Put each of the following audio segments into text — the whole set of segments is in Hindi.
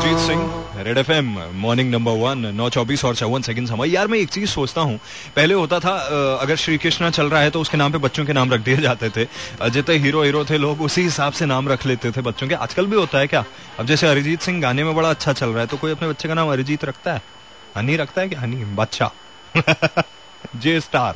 Arijit Singh, red FM, morning number 1, 9:24 और 54 सेकंड समय। यार मैं एक चीज सोचता हूँ, पहले होता था अगर श्री कृष्णा चल रहा है तो उसके नाम पे बच्चों के नाम रख दिए जाते थे। जितने हीरो थे लोग उसी हिसाब से नाम रख लेते थे बच्चों के। आजकल भी होता है क्या? अब जैसे अरिजीत सिंह गाने में बड़ा अच्छा चल रहा है तो कोई अपने बच्चे का नाम अरिजीत रखता है? हनी रखता है कि हनी बादशाह जे स्टार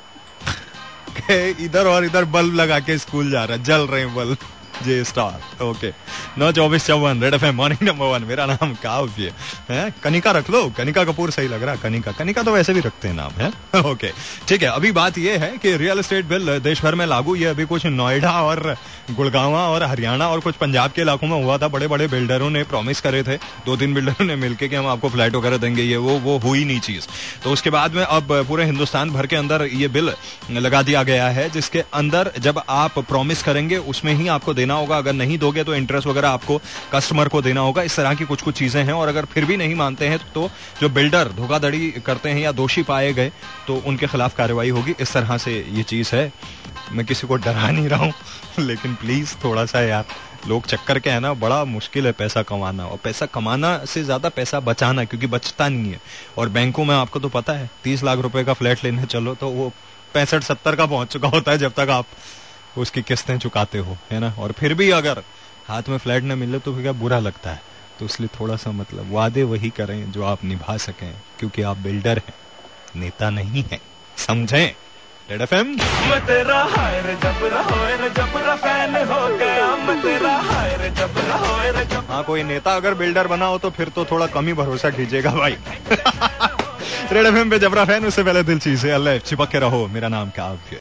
इधर और इधर बल्ब लगा के स्कूल जा रहा है, जल रहे हैं bulb, J star. Okay, 9:24 red FM, morning number 1। मेरा नाम काव्य है। कनिका रख लो, कनिका कपूर सही लग रहा है। कनिका तो वैसे भी रखते हैं नाम, है। ओके ठीक है। अभी बात यह है कि रियल एस्टेट बिल देश भर में लागू। ये अभी कुछ नोएडा और गुड़गांव और हरियाणा और कुछ पंजाब के इलाकों में हुआ था। बड़े बड़े बिल्डरों ने प्रॉमिस करे थे, 2-3 बिल्डरों ने मिलकर कि हम आपको फ्लैट वगैरह देंगे, ये वो हुई नहीं चीज। तो उसके बाद में अब पूरे हिंदुस्तान भर के अंदर ये बिल लगा दिया गया है, जिसके अंदर जब आप प्रॉमिस करेंगे उसमें ही आपको देना होगा। अगर नहीं दोगे तो इंटरेस्ट वगैरह आपको कस्टमर को देना होगा। इस तरह की कुछ चीजें हैं। और अगर फिर भी नहीं मानते हैं तो जो बिल्डर धोखाधड़ी करते हैं या दोषी पाए गए तो उनके खिलाफ कार्रवाई होगी। इस तरह से ये चीज है। मैं किसी को डरा नहीं रहा हूं, लेकिन प्लीज थोड़ा सा यार, लोग चक्कर के है ना, बड़ा मुश्किल है पैसा कमाना। और पैसा कमाना से ज्यादा पैसा बचाना, क्योंकि बचता नहीं है। और बैंकों में आपको तो पता है 30 लाख रुपए का फ्लैट लेने चलो तो वो 65-70 का पहुंच चुका होता है जब तक आप उसकी किस्तें चुकाते हो, है ना। और फिर भी अगर हाथ में फ्लैट न मिले तो फिर क्या बुरा लगता है। तो इसलिए थोड़ा सा मतलब वादे वही करें जो आप निभा सकें, क्योंकि आप बिल्डर हैं, नेता नहीं हैं, समझें। Red FM. मैं तेरा हायर जबरा होए जबरा फैन हो गया, मैं तेरा हायर जबरा होए जबरा। हाँ, कोई नेता अगर बिल्डर बना हो तो फिर तो थोड़ा कम ही भरोसा कीजिएगा भाई। रेड एफएम पे जबरा फैन, उससे पहले दिल चीज है अल्लाह, चिपक के रहो। मेरा नाम काव्य।